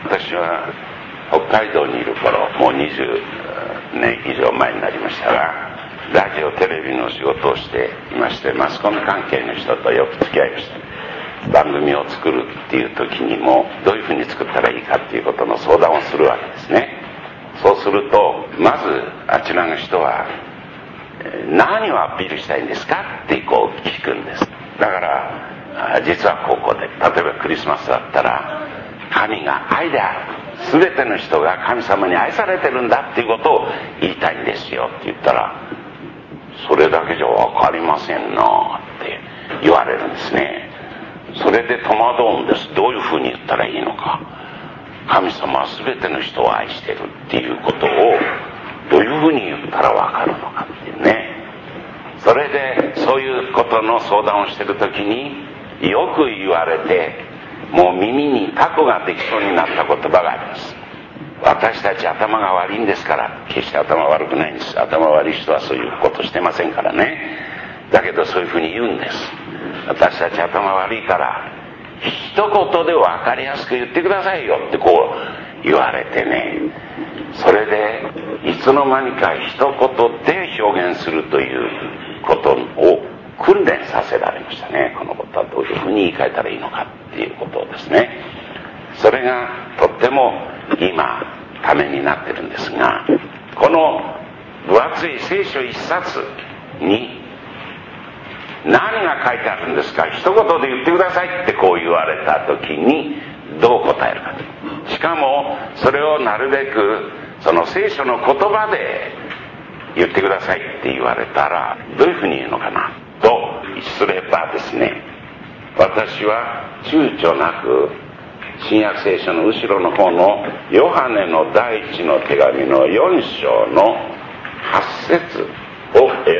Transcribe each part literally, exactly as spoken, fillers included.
私は北海道にいる頃、もうにじゅうねん以上前になりましたが、ラジオテレビの仕事をしていまして、マスコミ関係の人とよく付き合いました。番組を作るっていう時にもどういうふうに作ったらいいかっていうことの相談をするわけですね。そうするとまずあちらの人は何をアピールしたいんですかってこう聞くんです。だから実はここで、例えばクリスマスだったら、神が愛である、全ての人が神様に愛されてるんだっていうことを言いたいんですよって言ったら、それだけじゃ分かりませんなって言われるんですね。それで戸惑うんです。どういうふうに言ったらいいのか。神様は全ての人を愛してるっていうことをどういうふうに言ったら分かるのかっていうね。それでそういうことの相談をしてる時によく言われて、もう耳にタコができそうになった言葉があります。私たち頭が悪いんですから。決して頭悪くないんです。頭悪い人はそういうことしてませんからね。だけどそういうふうに言うんです。私たち頭悪いから一言で分かりやすく言ってくださいよってこう言われてね。それでいつの間にか一言で表現するということを訓練させられましたね。このことはどういうふうに言い換えたらいいのかっていうことをですね。それがとっても今ためになってるんですが、この分厚い聖書一冊に何が書いてあるんですか、一言で言ってくださいってこう言われた時にどう答えるか。しかもそれをなるべくその聖書の言葉で言ってくださいって言われたらどういうふうに言うのかなとすればですね、私は躊躇なく新約聖書の後ろの方のヨハネの第一の手紙のよん章のはち節を選ぶんです。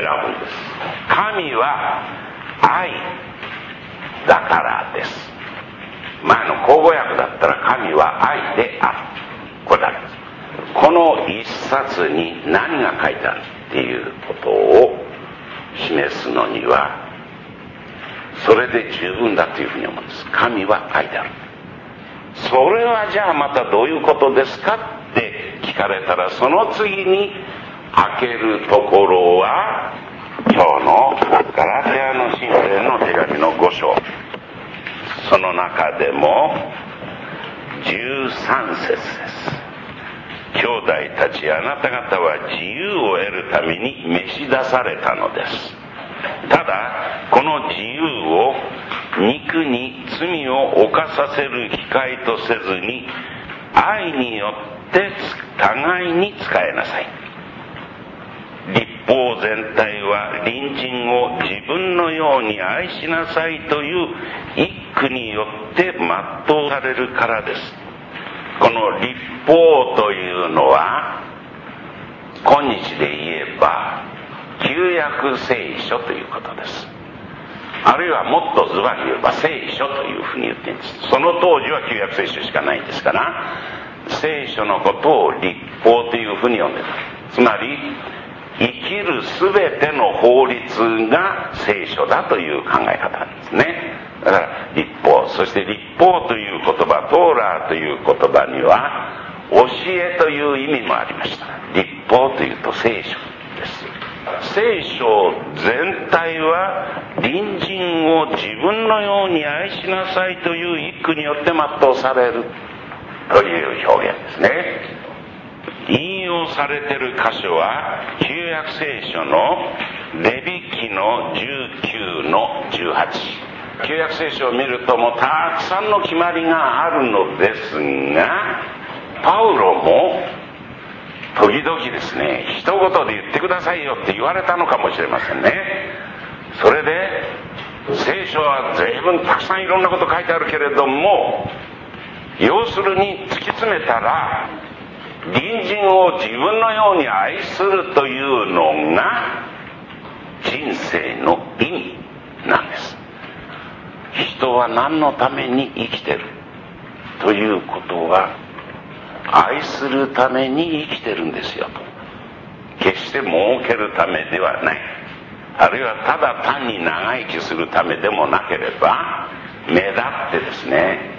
神は愛だからです。前の口語訳だったら神は愛である、これだけです。この一冊に何が書いてあるっていうことを示すのにはそれで十分だというふうに思うんです。神は愛である。それはじゃあまたどういうことですかって聞かれたら、その次に開けるところは今日のガラテヤの信徒への手紙のご章、その中でもじゅうさん節です。兄弟たち、あなた方は自由を得るために召し出されたのです。ただこの自由を肉に罪を犯させる機会とせずに愛によって互いに仕えなさい。律法全体は隣人を自分のように愛しなさいという一句によって全うされるからです。この律法というのは今日で言えば旧約聖書ということです。あるいはもっとズバリ言えば聖書というふうに言っているんです。その当時は旧約聖書しかないんですから、聖書のことを律法というふうに呼んでいる。つまり生きるすべての法律が聖書だという考え方なんですね。だから律法、そして律法という言葉、トーラーという言葉には教えという意味もありました。律法というと聖書です。聖書全体は隣人を自分のように愛しなさいという一句によって全うされるという表現ですね。引用されている箇所は旧約聖書のレビ記のじゅうきゅうのじゅうはち。旧約聖書を見るともうたくさんの決まりがあるのですが、パウロも時々ですね、一言で言ってくださいよって言われたのかもしれませんね。それで聖書は随分たくさんいろんなこと書いてあるけれども、要するに突き詰めたら隣人を自分のように愛するというのが人生の意味なんです。人は何のために生きてるということは愛するために生きてるんですよと。決して儲けるためではない、あるいはただ単に長生きするためでもなければ、目立ってですね、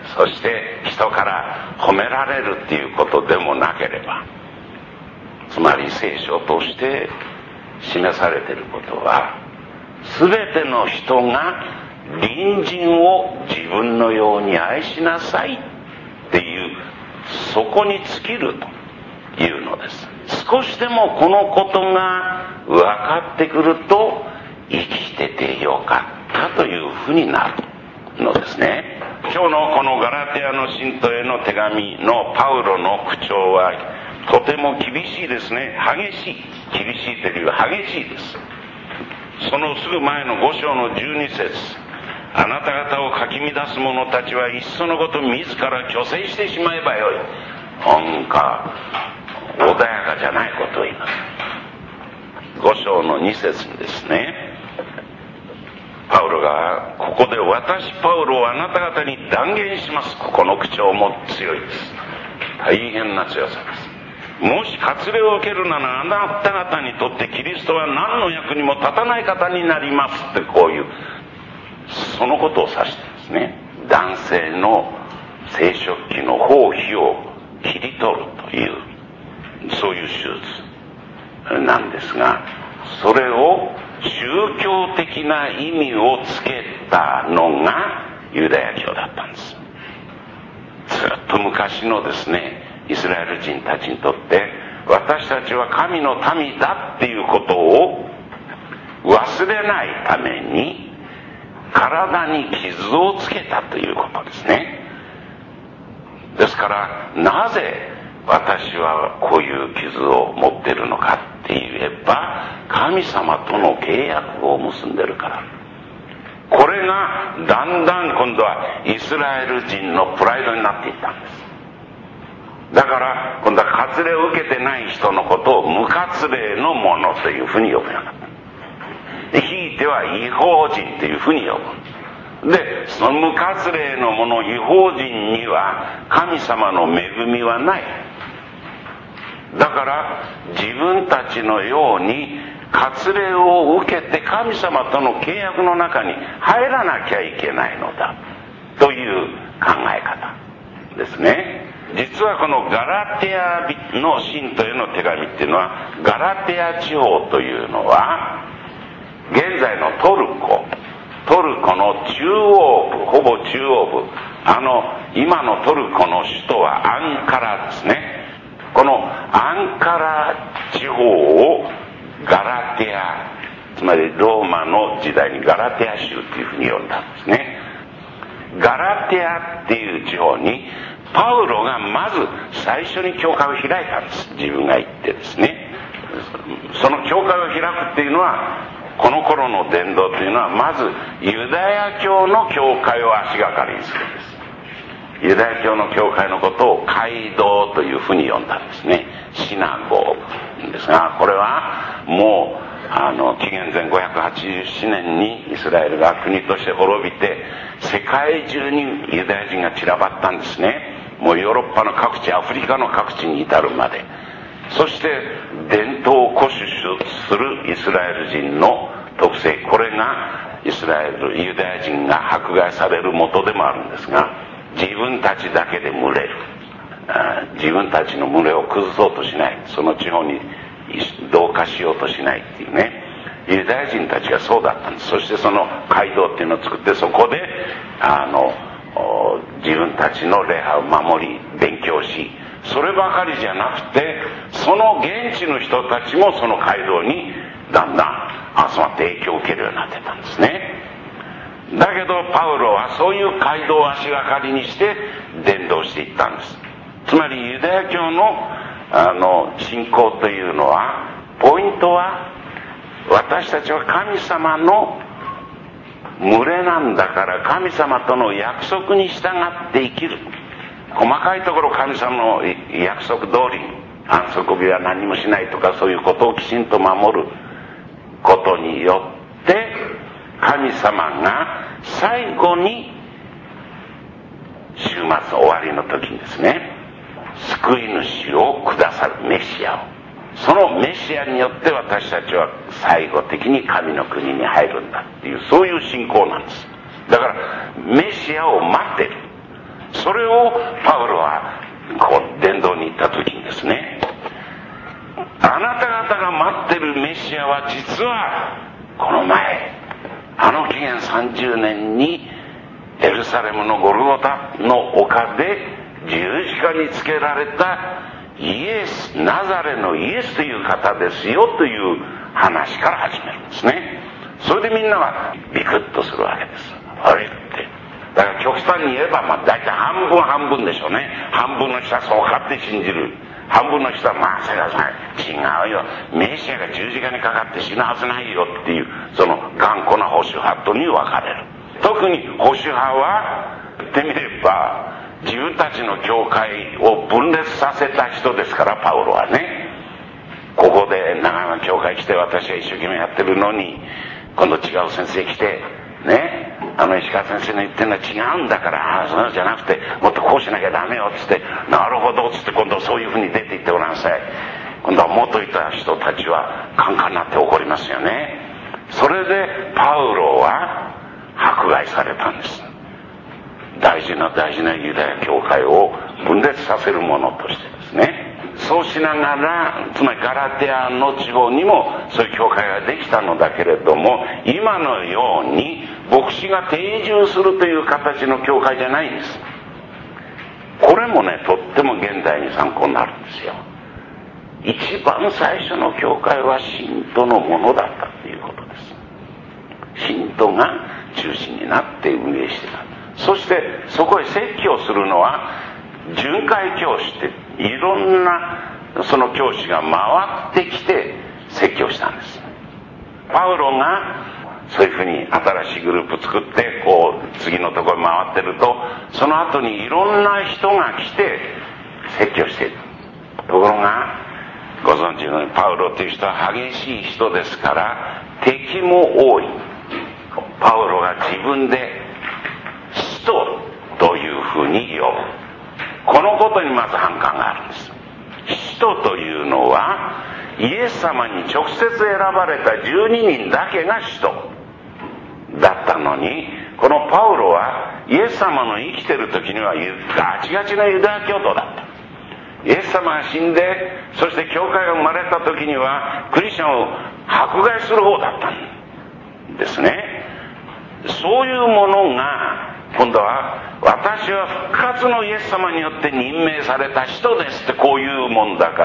そして人から褒められるっていうことでもなければ、つまり聖書として示されていることは、全ての人が隣人を自分のように愛しなさいっていう、そこに尽きるというのです。少しでもこのことが分かってくると、生きててよかったというふうになるのですね。今日のこのガラテヤの信徒への手紙のパウロの口調はとても厳しいですね。激しい。厳しいというより激しいです。そのすぐ前のご章のじゅうに節、あなた方をかき乱す者たちはいっそのこと自ら虚勢してしまえばよい。なんか穏やかじゃないことを言います。ご章のに節にですね、パウロがここで、私パウロはあなた方に断言します。ここの口調も強いです。大変な強さです。もし割礼を受けるなら、あなた方にとってキリストは何の役にも立たない方になりますって、こういうそのことを指してるんですね。男性の生殖器の包皮を切り取るという、そういう手術なんですが、それを宗教的な意味をつけたのがユダヤ教だったんです。ずっと昔のですね、イスラエル人たちにとって、私たちは神の民だっていうことを忘れないために、体に傷をつけたということですね。ですから、なぜ私はこういう傷を持っているのかって言えば、神様との契約を結んでるから。これがだんだん今度はイスラエル人のプライドになっていったんです。だから今度は割礼を受けてない人のことを無割礼の者というふうに呼ぶようになった。で、ひいては異邦人というふうに呼ぶ。で、その無割礼の者、異邦人には神様の恵みはない。だから自分たちのように割礼を受けて神様との契約の中に入らなきゃいけないのだという考え方ですね。実はこのガラテヤの信徒への手紙っていうのは、ガラテヤ地方というのは現在のトルコトルコの中央部、ほぼ中央部、あの今のトルコの首都はアンカラですね。このアンカラ地方をガラテヤ、つまりローマの時代にガラテヤ州というふうに呼んだんですね。ガラテヤっていう地方にパウロがまず最初に教会を開いたんです。自分が行ってですね、その教会を開くっていうのは、この頃の伝道というのはまずユダヤ教の教会を足がかりにするんです。ユダヤ教の教会のことを街道というふうに呼んだんですね。シナゴーグですが、これはもうあの紀元前ごひゃくはちじゅうななねんにイスラエルが国として滅びて、世界中にユダヤ人が散らばったんですね。もうヨーロッパの各地、アフリカの各地に至るまで。そして伝統を固守するイスラエル人の特性、これがイスラエルユダヤ人が迫害される元でもあるんですが、自分たちだけで群れる、自分たちの群れを崩そうとしない、その地方に同化しようとしないっていうね、ユダヤ人たちがそうだったんです。そしてその街道っていうのを作って、そこであの自分たちの礼拝を守り勉強し、そればかりじゃなくて、その現地の人たちもその街道にだんだん集まって影響を受けるようになってたんですね。だけどパウロはそういう街道を足がかりにして伝道していったんです。つまりユダヤ教のあの信仰というのは、ポイントは私たちは神様の群れなんだから、神様との約束に従って生きる。細かいところ神様の約束通り安息日は何もしないとか、そういうことをきちんと守ることによって、神様が最後に週末終わりの時にですね、救い主をくださるメシアを、そのメシアによって私たちは最後的に神の国に入るんだっていう、そういう信仰なんです。だからメシアを待ってる。 それをパウロはこう伝道に行った時にですね、あなた方が待ってるメシアは実はこの前、あの紀元さんじゅうねんにエルサレムのゴルゴタの丘で十字架につけられたイエス、ナザレのイエスという方ですよという話から始めるんですね。それでみんながビクッとするわけです。あれって、だから極端に言えば、まあ大体半分半分でしょうね。半分の人はそうかって信じる、半分の人はまあそれは違うよ、メシアが十字架にかかって死ぬはずないよっていう、その頑固な保守派とに分かれる。特に保守派は言ってみれば自分たちの教会を分裂させた人ですから、パウロはね。ここで長山教会来て私が一生懸命やってるのに、今度違う先生来てね、あの石川先生の言ってるのは違うんだから、ああそうじゃなくてもっとこうしなきゃダメよっつって、なるほどっつって、今度そういうふうに出ていってごらんなさい。今度は元いた人たちはカンカンになって怒りますよね。それでパウロは迫害されたんです。大事な大事なユダヤ教会を分裂させるものとしてですね。そうしながら、つまりガラテアの地方にもそういう教会ができたのだけれども、今のように牧師が定住するという形の教会じゃないんです。これもね、とっても現代に参考になるんですよ。一番最初の教会は信徒のものだったということです。信徒が中心になって運営してた。そしてそこへ説教するのは巡回教師って、いろんなその教師が回ってきて説教したんです。パウロがそういうふうに新しいグループ作ってこう次のところに回ってると、その後にいろんな人が来て説教している。ところがご存知のようにパウロという人は激しい人ですから敵も多い。パウロが自分で使徒というふうに呼ぶ。このことにまず反感があるんです。使徒というのはイエス様に直接選ばれたじゅうににんだけが使徒だったのに、このパウロはイエス様の生きてる時にはガチガチなユダヤ教徒だった。イエス様が死んで、そして教会が生まれた時にはクリスチャンを迫害する方だったんですね。そういうものが今度は、私は復活のイエス様によって任命された人ですってこういうもんだから、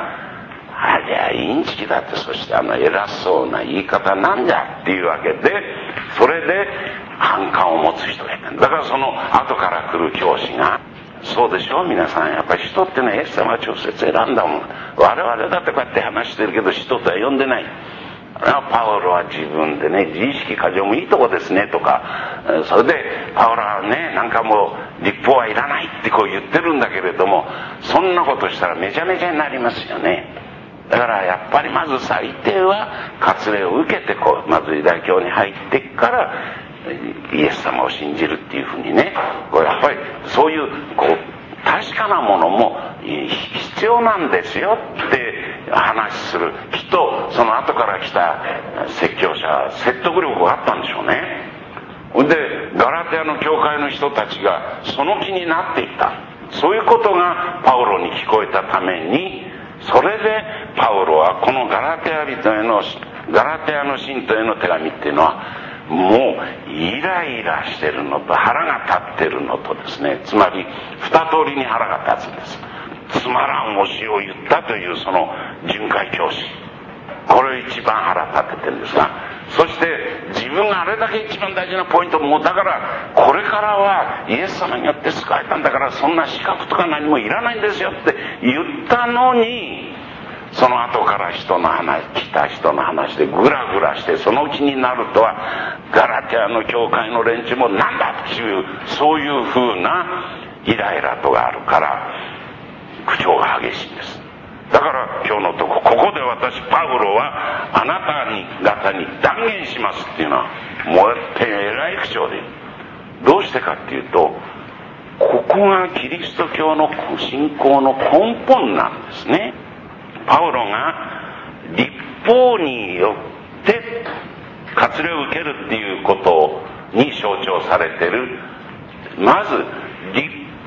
ありゃインチキだって、そしてあの偉そうな言い方なんだっていうわけで、それで反感を持つ人がいた。だからその後から来る教師が、そうでしょ皆さん、やっぱり人ってね、イエス様が直接選んだもん。我々だってこうやって話してるけど人とは呼んでない。パウロは自分でね、自意識過剰もいいとこですねとか、それでパウロはね、なんかもう立法はいらないってこう言ってるんだけれども、そんなことしたらめちゃめちゃになりますよね。だからやっぱりまず最低は割礼を受けてこう、まずユダヤ教に入ってからイエス様を信じるっていうふうにね、こうやっぱりそういうこう確かなものも必要なんですよって話する。きっとその後から来た説教者は説得力があったんでしょうね。でガラテアの教会の人たちがその気になっていった。そういうことがパウロに聞こえたために、それでパウロはこのガラテア人へのガラテアの信徒への手紙っていうのは、もうイライラしてるのと腹が立ってるのとですね、つまり二通りに腹が立つんです。つまらん教えを言ったというその巡回教師、これを一番腹立ててるんですが、そして自分があれだけ一番大事なポイントも、だからこれからはイエス様によって救われたんだから、そんな資格とか何もいらないんですよって言ったのに、その後から人の話、来た人の話でグラグラして、そのうちになるとはガラテアの教会の連中もなんだっていう、そういう風なイライラとがあるから口調が激しいんです。だから今日のとこ、ここで私パウロはあなたに方に断言しますっていうのはもうって偉い口調で言う。どうしてかっていうと、ここがキリスト教の信仰の根本なんですね。パウロが律法によって割礼を受けるっていうことに象徴されている、まず律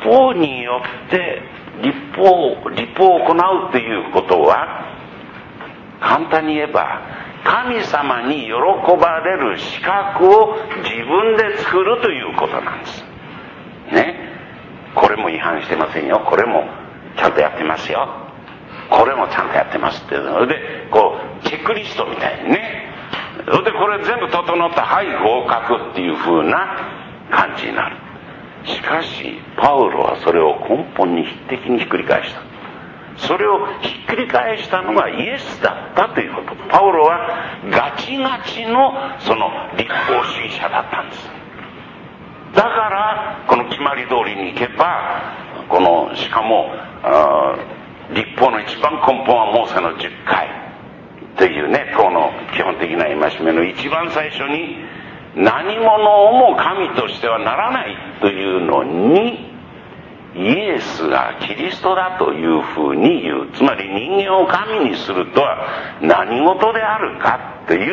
法によって立法立法を行うということは、簡単に言えば神様に喜ばれる資格を自分で作るということなんですね。これも違反してませんよ、これもちゃんとやってますよ、これもちゃんとやってますっていうので、こうチェックリストみたいにね、それでこれ全部整った、はい合格っていう風な感じになる。しかしパウロはそれを根本に否定的にひっくり返した。それをひっくり返したのがイエスだったということ。パウロはガチガチのその立法主義者だったんです。だからこの決まり通りに行けば、このしかも立法の一番根本はモーセのじゅっかいというね、この基本的な戒めの一番最初に、何者をも神としてはならないというのに、イエスがキリストだというふうに言う。つまり人間を神にするとは何事であるかという、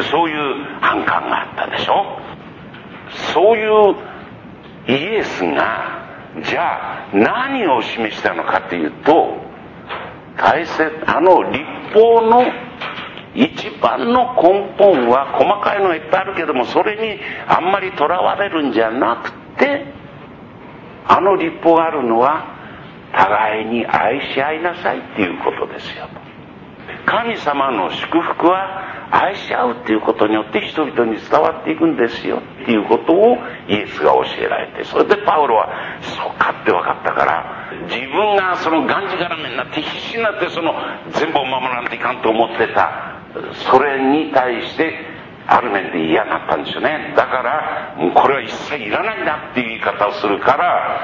そういう反感があったでしょ。そういうイエスがじゃあ何を示したのかというと、大切あの立法の一番の根本は、細かいのがいっぱいあるけども、それにあんまりとらわれるんじゃなくて、あの立法があるのは互いに愛し合いなさいっていうことですよ。神様の祝福は愛し合うっていうことによって人々に伝わっていくんですよっていうことをイエスが教えられて、それでパウロはそうかって分かったから、自分がそのがんじがらめになって必死になってその全部を守らんといかんと思ってた、それに対してある面で嫌になったんですよね。だからもうこれは一切いらないんだっていう言い方をするから、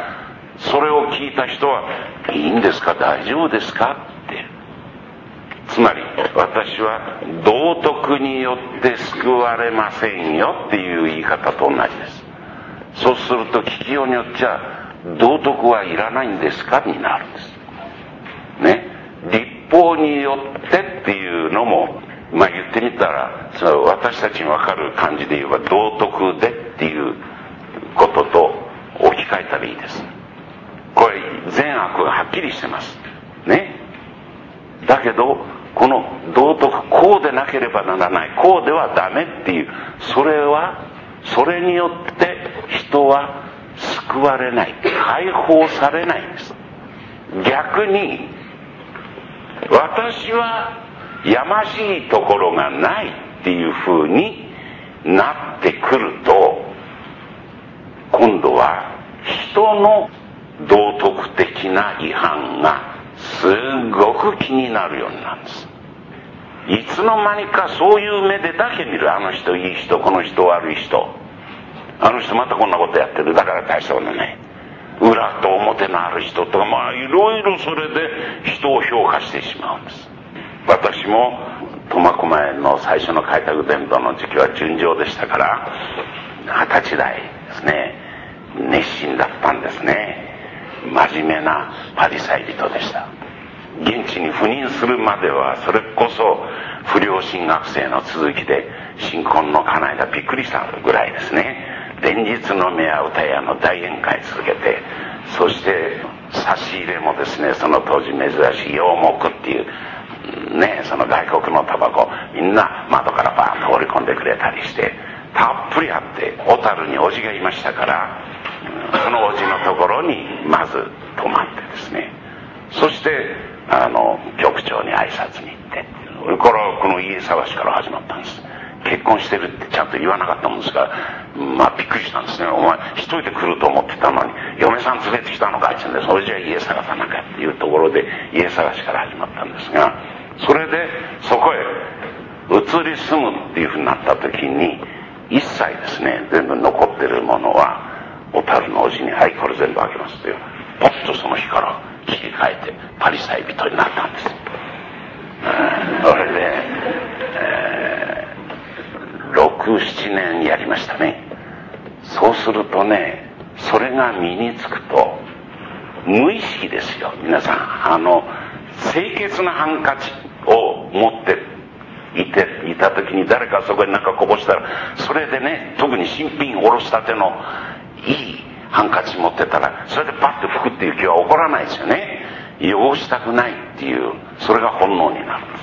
それを聞いた人は、いいんですか、大丈夫ですかって、つまり私は道徳によって救われませんよっていう言い方と同じです。そうすると聞きようによっちゃ、道徳はいらないんですかになるんですね。立法によってっていうのも、まあ言ってみたら、その私たちに分かる感じで言えば道徳でっていうことと置き換えたらいいです。これ善悪がはっきりしてますね。だけどこの道徳、こうでなければならない、こうではダメっていう、それはそれによって人は救われない、解放されないんです。逆に私はやましいところがないっていう風になってくると、今度は人の道徳的な違反がすごく気になるようになるんです。いつの間にかそういう目でだけ見る。あの人いい人、この人悪い人、あの人またこんなことやってる、だから大したことない、裏と表のある人とか、まあいろいろそれで人を評価してしまうんです。私も苫小牧の最初の開拓伝道の時期は純情でしたから、二十歳代ですね、熱心だったんですね。真面目なパリサイ人でした。現地に赴任するまではそれこそ不良神学生の続きで、新婚の家内がびっくりしたぐらいですね。連日の目や歌やの大宴会続けて、そして差し入れもですね、その当時珍しい洋木っていうね、その外国のタバコみんな窓からバーンと放り込んでくれたりして、たっぷりあって、小樽におじがいましたから、そのおじのところにまず泊まってですね、そしてあの局長に挨拶に行って、それからこの家探しから始まったんです。結婚してるってちゃんと言わなかったもんですから、まあびっくりしたんですね。お前一人で来ると思ってたのに嫁さん連れてきたのかいって言うんで、それじゃ家探さなきゃっていうところで家探しから始まったんですが、それでそこへ移り住むっていうふうになった時に、一切ですね、全部残ってるものは小樽のおじに、はいこれ全部あげますという、ポッとその日から切り替えてパリサイ人になったんです。それで、えー、ろく、ななねんやりましたね。そうするとね、それが身につくと無意識ですよ、皆さん。あの清潔なハンカチを持っていていた時に、誰かそこに何かこぼしたら、それでね、特に新品おろしたてのいいハンカチ持ってたらそれでパッと拭くっていう気は起こらないですよね。汚したくないっていう、それが本能になるんです。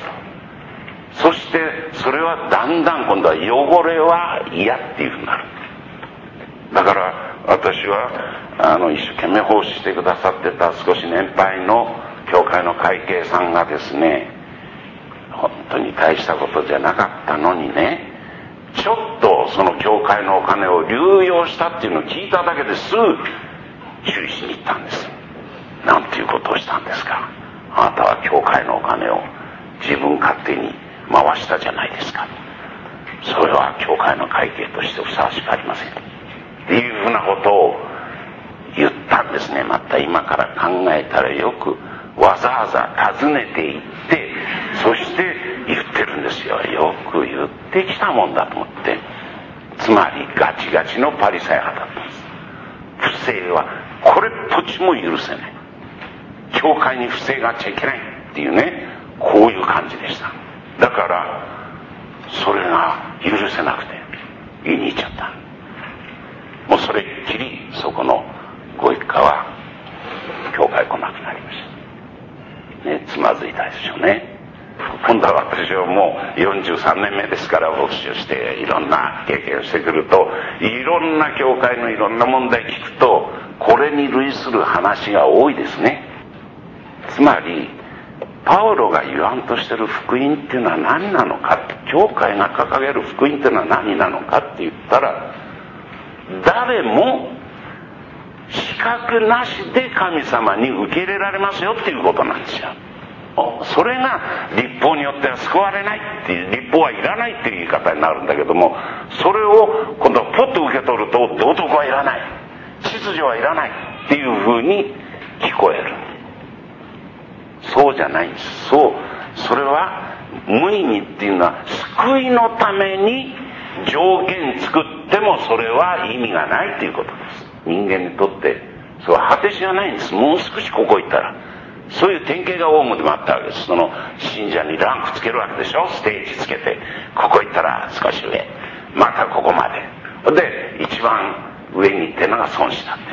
そしてそれはだんだん今度は汚れは嫌っていうふうになる。だから私はあの一生懸命奉仕してくださってた少し年配の教会の会計さんがですね、本当に大したことじゃなかったのにね、ちょっとその教会のお金を流用したっていうのを聞いただけですぐ注意しに行ったんです。なんていうことをしたんですか。あなたは教会のお金を自分勝手に回したじゃないですか。それは教会の会計としてふさわしくありませんっていうふうなことを言ったんですね。また今から考えたらよくわざわざ訪ねて行って、そして言ってるんですよ。よく言ってきたもんだと思って。つまりガチガチのパリサイ派だったんです。不正はこれっぽっちも許せない。教会に不正があっちゃいけないっていうね、こういう感じでした。だからそれが許せなくて言いに行っちゃった。もうそれっきりそこのご一家は教会来なくなりましたね。つまずいたでしょうね。今度は私はもうよんじゅうさんねんめですから、牧師をしていろんな経験をしてくると、いろんな教会のいろんな問題聞くとこれに類する話が多いですね。つまりパウロが言わんとしてる福音っていうのは何なのか、教会が掲げる福音っていうのは何なのかって言ったら、誰も資格なしで神様に受け入れられますよっていうことなんですよ。それが律法によっては救われないっていう、律法はいらないっていう言い方になるんだけども、それを今度はポッと受け取ると道徳はいらない、秩序はいらないっていうふうに聞こえる。そうじゃないんです。そう、それは無意味っていうのは救いのために条件作ってもそれは意味がないっていうことです。人間にとってそれは果てしがないんです。もう少しここ行ったら、そういう典型がオウムでもあったわけです。その信者にランクつけるわけでしょ。ステージつけて、ここ行ったら少し上、またここまでで一番上に行ってるのが孫子だって、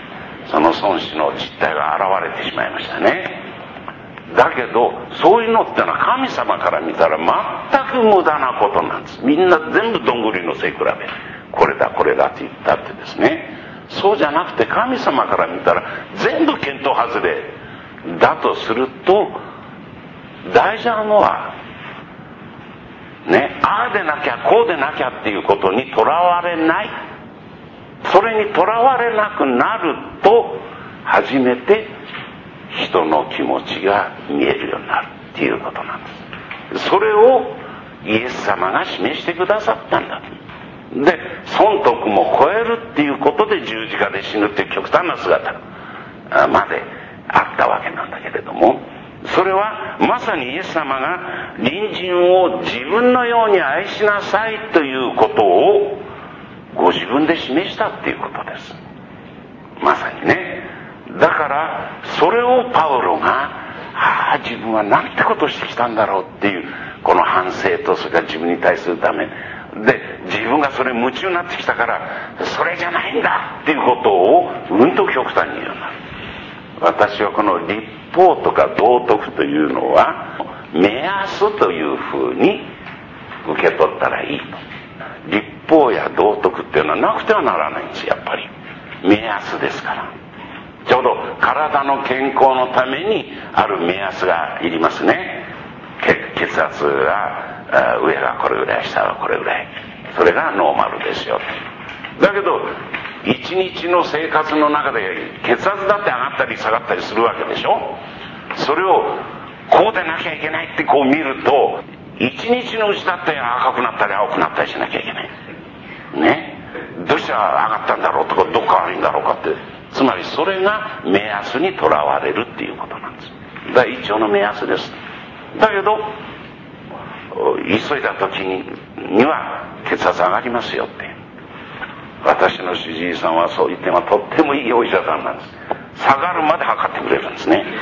その孫子の実態が現れてしまいましたね。だけどそういうのってのは神様から見たら全く無駄なことなんです。みんな全部どんぐりの背比べ、これだこれだって言ったってですね、そうじゃなくて神様から見たら全部見当外れだとすると、大事なのはね、ああでなきゃこうでなきゃっていうことにとらわれない。それにとらわれなくなると初めて人の気持ちが見えるようになるっていうことなんです。それをイエス様が示してくださったんだ。で、損得も超えるっていうことで十字架で死ぬっていう極端な姿まであったわけなんだけれども、それはまさにイエス様が隣人を自分のように愛しなさいということをご自分で示したっていうことです。まさにね。だからそれをパウロが、ああ自分はなんてことをしてきたんだろうっていうこの反省と、それから自分に対するためで、自分がそれ夢中になってきたからそれじゃないんだっていうことをうんと極端に言うようになる。私はこの律法とか道徳というのは目安というふうに受け取ったらいいと。律法や道徳っていうのはなくてはならないんです。やっぱり目安ですから。ちょうど体の健康のためにある目安がいりますね。血圧が上がこれぐらい、下がこれぐらい、それがノーマルですよ。だけど一日の生活の中で血圧だって上がったり下がったりするわけでしょ。それをこうでなきゃいけないってこう見ると、一日のうちだって赤くなったり青くなったりしなきゃいけないね。どうして上がったんだろうとか、どっか悪いんだろうかって、つまりそれが目安にとらわれるっていうことなんです。だから一応の目安です。だけど急いだ時には血圧上がりますよって。私の主治医さんはそういう点はとってもいいお医者さんなんです。下がるまで測ってくれるんですね。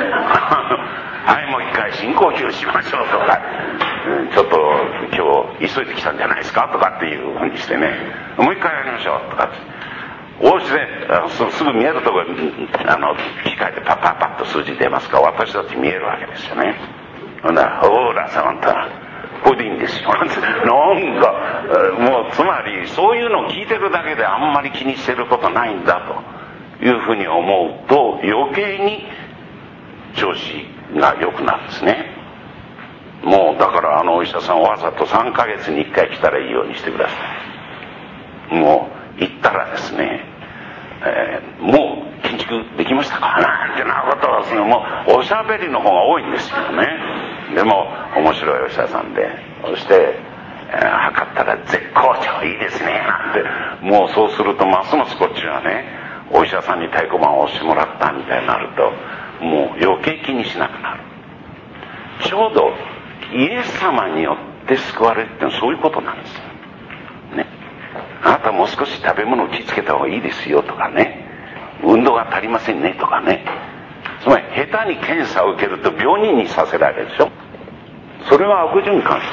はい、もう一回深呼吸しましょうとか、ちょっと今日急急いで来たんじゃないですかとかっていうふうにしてね、もう一回やりましょうとかってお家ですぐ見えるところあの機械でパッパッパッと数字出ますから私だって見えるわけですよね。ほんならほらさあんたこれでいいんですよなんかもうつまりそういうのを聞いてるだけであんまり気にしてることないんだというふうに思うと余計に調子が良くなるんですね。もうだからあのお医者さんわざとさんかげつにいっかい来たらいいようにしてください。もう行ったらですね、えー、もう建築できましたかなんてなことはですね、もうおしゃべりの方が多いんですよね。でも面白いお医者さんで、そして、えー、測ったら絶好調いいですねなんて、もうそうするとますますこっちはねお医者さんに太鼓判を押してもらったみたいになるともう余計気にしなくなる。ちょうどイエス様によって救われるってのはそういうことなんですよね。あなたもう少し食べ物を気をつけた方がいいですよとかね、運動が足りませんねとかね、つまり下手に検査を受けると病人にさせられるでしょ。それは悪循環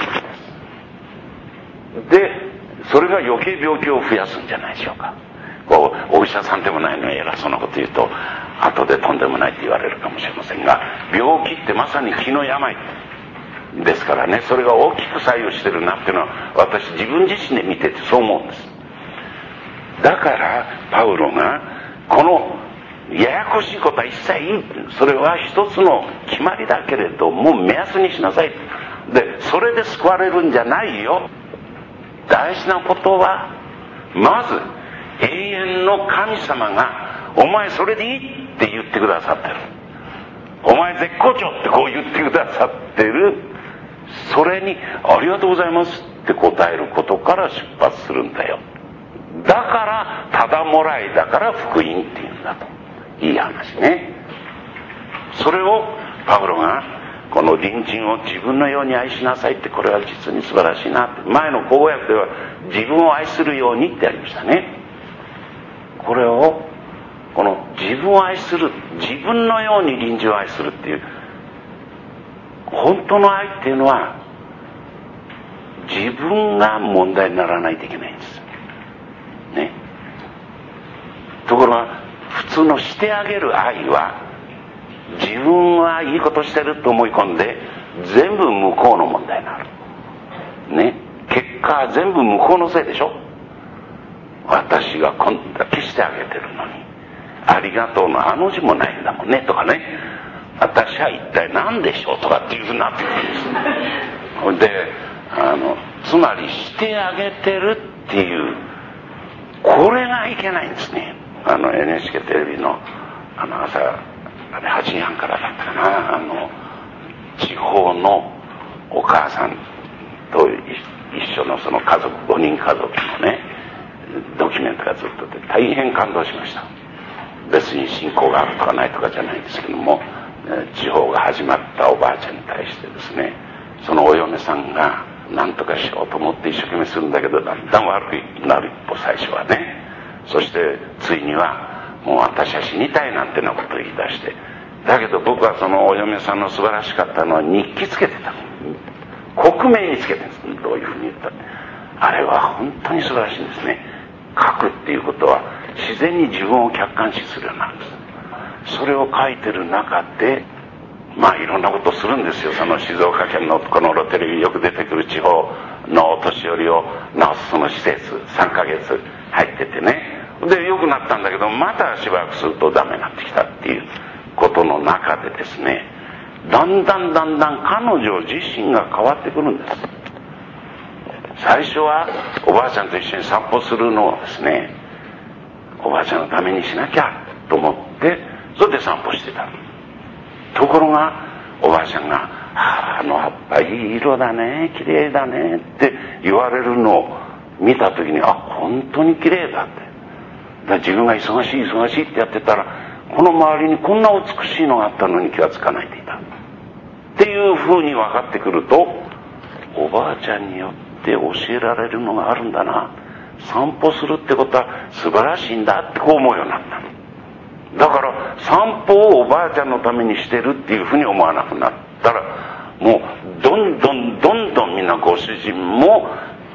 で、それが余計病気を増やすんじゃないでしょうか。こうお医者さんでもないのに偉そうなこと言うと後でとんでもないって言われるかもしれませんが、病気ってまさに気の病ですからね、それが大きく作用してるなっていうのは私自分自身で見ててそう思うんです。だからパウロがこのややこしいことは一切いい、それは一つの決まりだけれども目安にしなさい。でそれで救われるんじゃないよ。大事なことはまず永遠の神様がお前それでいいって言ってくださってる、お前絶好調ってこう言ってくださってる、それにありがとうございますって答えることから出発するんだよ。だからただもらいだから福音っていうんだと。いい話ね。それをパウロがこの隣人を自分のように愛しなさいって、これは実に素晴らしいなって。前の口語訳では自分を愛するようにってありましたね。これをこの自分を愛する、自分のように隣人を愛するっていう本当の愛っていうのは自分が問題にならないといけないんですね。ところが普通のしてあげる愛は自分はいいことしてると思い込んで全部向こうの問題になるね。結果は全部向こうのせいでしょ。私がこんだけしてあげてるのにありがとうのあの字もないんだもんねとかね、私は一体何でしょうとかっていうふうになってくるんです。であのつまりしてあげてるっていうこれがいけないんですね。あの エヌエイチケー テレビのあの朝あれはちじはんからだったかな、あの地方のお母さんと一緒のその家族ごにん家族のねドキュメントがずっと出て大変感動しました。別に信仰があるとかないとかじゃないですけども、地方が始まったおばあちゃんに対してですね、そのお嫁さんが何とかしようと思って一生懸命するんだけどだんだん悪くなる一歩、最初はね。そしてついにはもう私は死にたいなんてなことを言い出して、だけど僕はそのお嫁さんの素晴らしかったのは日記つけてた、克明につけてるんです。どういうふうに言ったってあれは本当に素晴らしいんですね。書くっていうことは自然に自分を客観視するようになるんです。それを書いてる中でまあいろんなことをするんですよ。その静岡県のこのロテレビによく出てくる地方のお年寄りを治すその施設さんかげつ入っててね、で良くなったんだけどまたしばらくするとダメになってきたっていうことの中でですね、だんだんだんだん彼女自身が変わってくるんです。最初はおばあちゃんと一緒に散歩するのをですね、おばあちゃんのためにしなきゃと思ってそれで散歩してた。ところがおばあちゃんがあの葉っぱいい色だね綺麗だねって言われるのを見た時にあ本当に綺麗だって、だから自分が忙しい忙しいってやってたらこの周りにこんな美しいのがあったのに気がつかないでいたっていうふうに分かってくると、おばあちゃんによって教えられるのがあるんだな、散歩するってことは素晴らしいんだってこう思うようになったの。だから散歩をおばあちゃんのためにしてるっていうふうに思わなくなったらもうどんどんどんどんみんなご主人も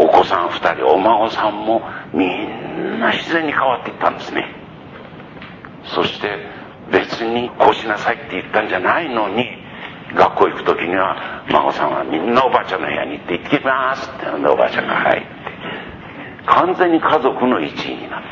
お子さんふたり、お孫さんもみんな自然に変わっていったんですね。そして別にこうしなさいって言ったんじゃないのに、学校行く時には孫さんはみんなおばあちゃんの部屋に行って行ってきますって言うんで、おばあちゃんが入って完全に家族の一員になった。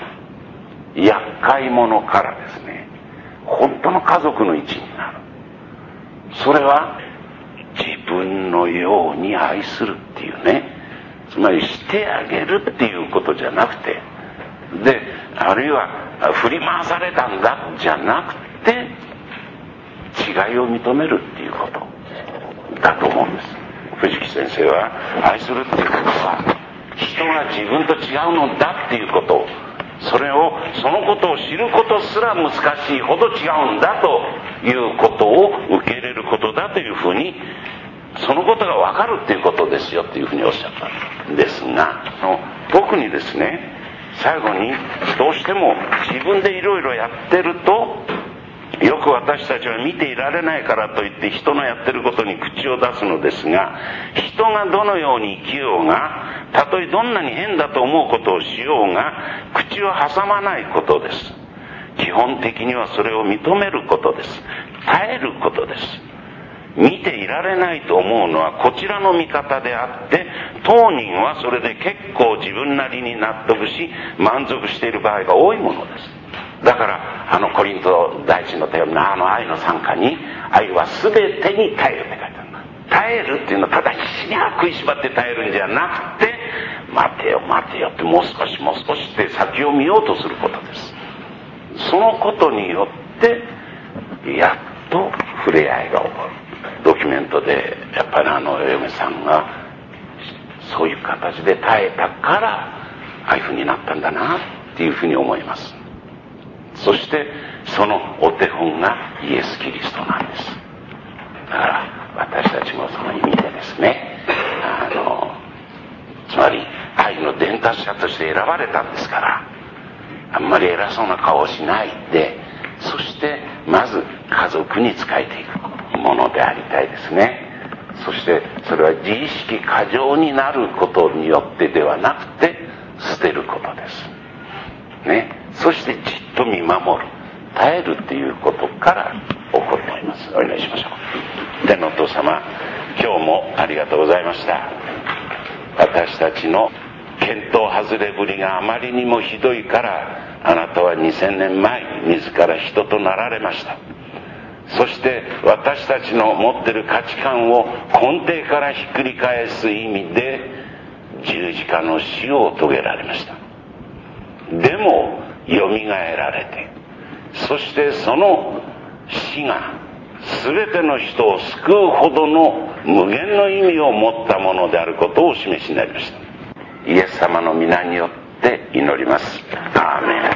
厄介者からですね、本当の家族の一員になる。それは自分のように愛するっていうね、つまりしてあげるっていうことじゃなくて、であるいは振り回されたんだじゃなくて、違いを認めるっていうことだと思うんです。藤木先生は愛するっていうことは人が自分と違うのだっていうこと、それをそのことを知ることすら難しいほど違うんだということを受け入れることだというふうに、そのことが分かるっていうことですよっていうふうにおっしゃったんですが、特にですね、最後にどうしても自分でいろいろやってると、よく私たちは見ていられないからといって人のやってることに口を出すのですが、人がどのように生きようが、たとえどんなに変だと思うことをしようが、口を挟まないことです。基本的にはそれを認めることです。耐えることです。見ていられないと思うのはこちらの見方であって、当人はそれで結構自分なりに納得し満足している場合が多いものです。だからあのコリント第一の手紙のあの愛の賛歌に、愛は全てに耐えるって書いてある。耐えるっていうのはただ必死に食いしばって耐えるんじゃなくて、待てよ待てよってもう少しもう少しって先を見ようとすることです。そのことによってやっと触れ合いが起こる。ドキュメントでやっぱりあの嫁さんがそういう形で耐えたからああいうふうになったんだなっていうふうに思います。そしてそのお手本がイエス・キリストなんです。だから私たちもその意味でですね、あのつまり愛の伝達者として選ばれたんですから、あんまり偉そうな顔をしないで、そしてまず家族に仕えていくものでありたいですね。そしてそれは自意識過剰になることによってではなくて、捨てることですね。そしてじっと見守る、耐えるっていうことから起こると思います。お願いしましょう。天のお父様、今日もありがとうございました。私たちの見当外れぶりがあまりにもひどいから、あなたはにせんねんまえに自ら人となられました。そして私たちの持っている価値観を根底からひっくり返す意味で十字架の死を遂げられました。でもよみがえられて、そしてその死が全ての人を救うほどの無限の意味を持ったものであることをお示しになりました。イエス様の皆によって祈ります。アーメン。